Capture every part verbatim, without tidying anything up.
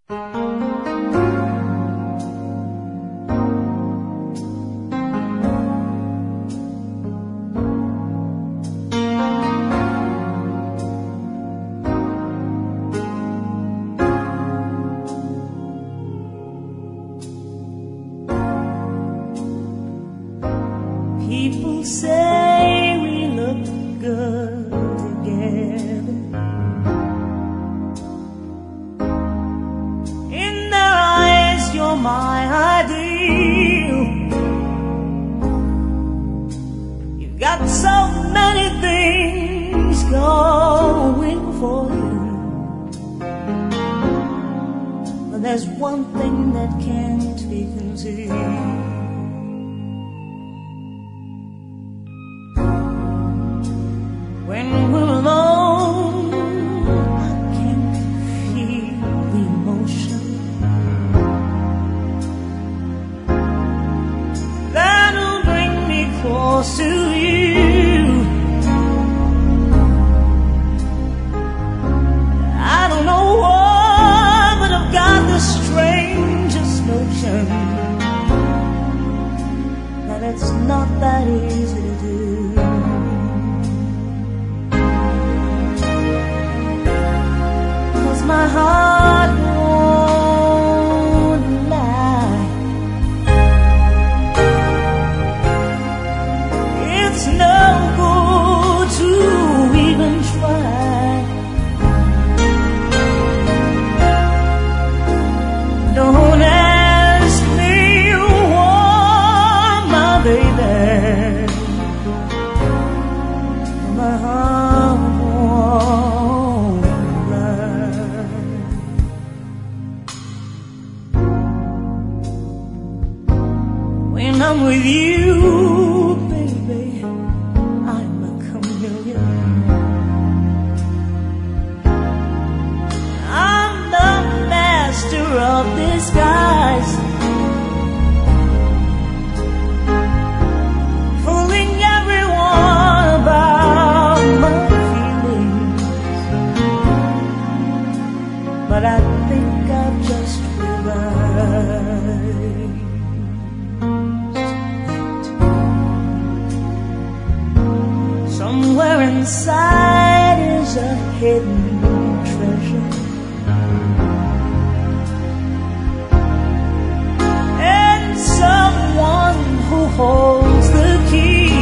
People say we look good together. In their eyes, you're my ideal. You've got so many things going for you, but there's one thing that can't be concealed. When we're alone, I can feel the emotion that'll bring me close to you. I don't know why, but I've got the strangest notion that it's not that easy to do. My heart won't lie. It's no good to even try. Don't ask me why, my baby. My heart won't lie. When I'm with you, baby, I'm a chameleon. I'm the master of disguise, fooling everyone about my feelings. But I think I've just realized somewhere inside is a hidden treasure, and someone who holds the key.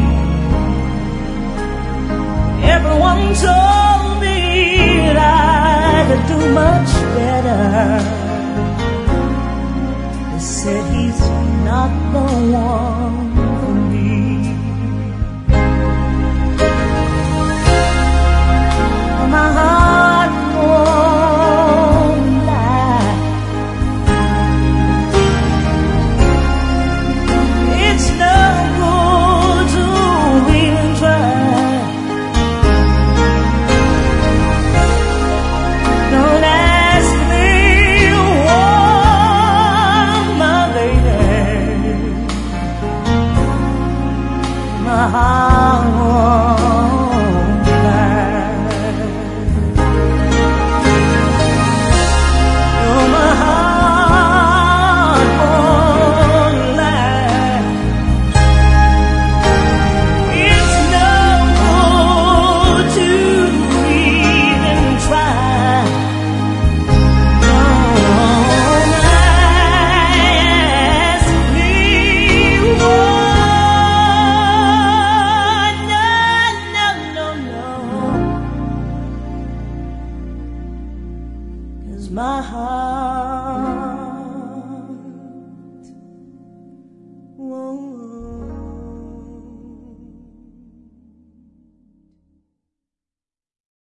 Everyone told me that I could do much better. They said he's not the one for me. My heart won't lie. It's no good to even try. Don't ask me why, my baby. My heart won't lie. My heart